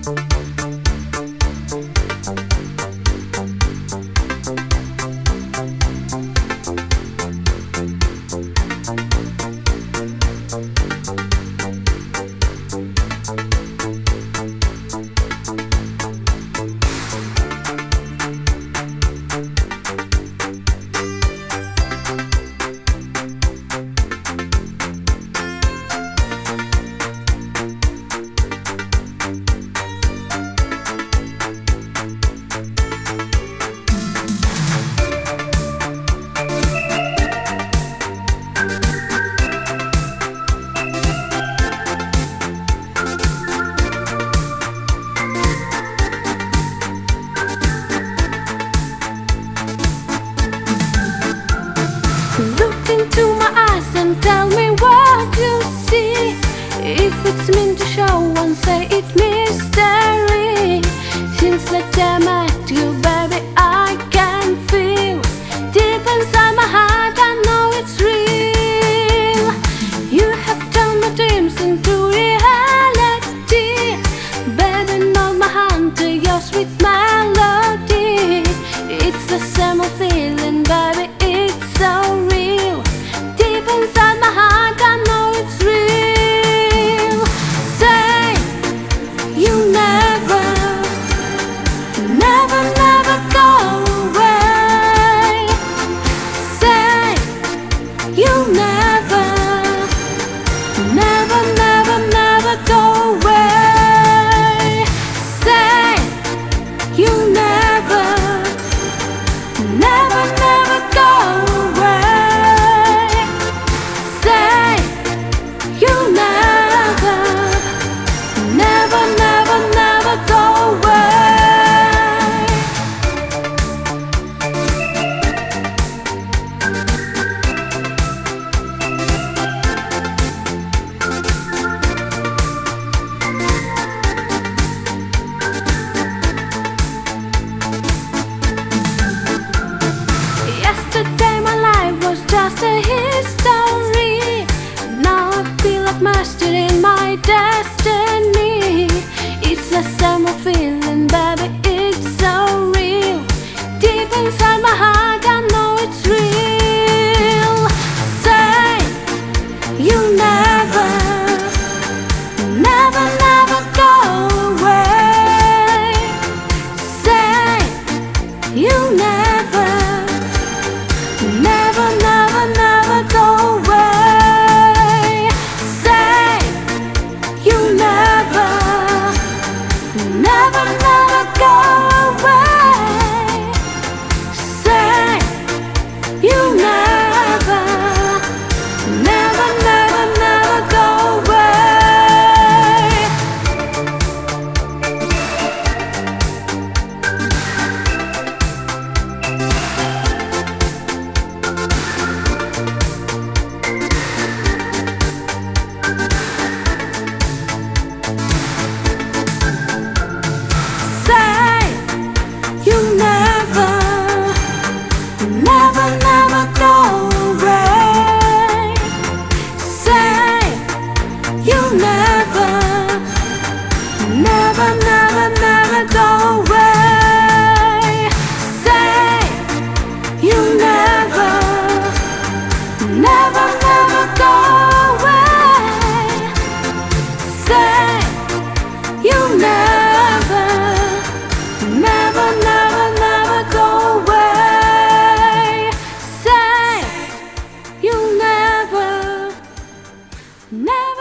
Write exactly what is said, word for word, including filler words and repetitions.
Look into my eyes and tell me what you see. If it's meant to show, one say it mystery. Since the time I met you, baby, I can feel deep inside my heart, I know it's real. You have turned my dreams into reality. Baby, not my hand to your sweet melody. It's the same old feeling, baby, it's so real. Deep inside my heart, I know it's real. Say you never, never, never go away. Say you never, never, never, never go away. Say you never, never, never go away. Say you never, never, never, never go away. Yesterday my life was just a history. Now I feel like master in my destiny. It's the same old feeling, baby, it's so real. Deep inside my heart, I know it's real. Say you never, never, never go away. Say you never, never, never, never go away. Say you never, never, never go away. Say you never, never, never, never go away. Say you never, never, never go away. Say you never, never, never, never go away. Say you never, never, never go away. Say you never, never, never, never go away. Say you never, never.